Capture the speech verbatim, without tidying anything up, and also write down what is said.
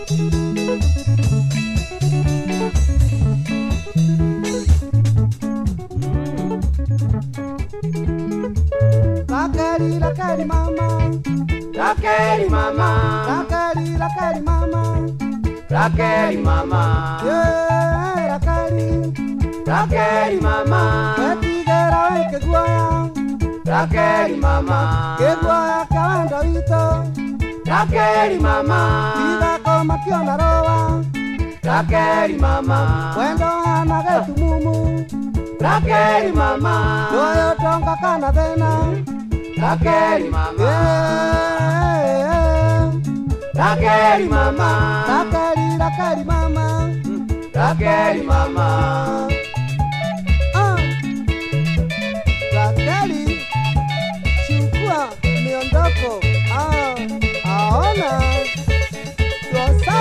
Rakeli, Rakeli mama, Rakeli mama, Rakeli, Rakeli mama, Rakeli mama, yeah, Rakeli, Rakeli mama, wetigera weke guaya, Rakeli mama, ke guaya kawenda wito, Rakeli mama, ida koma kiona roa, Rakeli mama, wendo hana getu mumu, Rakeli mama, doyo tonga kana thena, Rakeli mama, yeah, Rakeli mama, Rakeli, Rakeli mama, Rakeli mama, ah, Rakeli, chukua miondoko, ah, aona.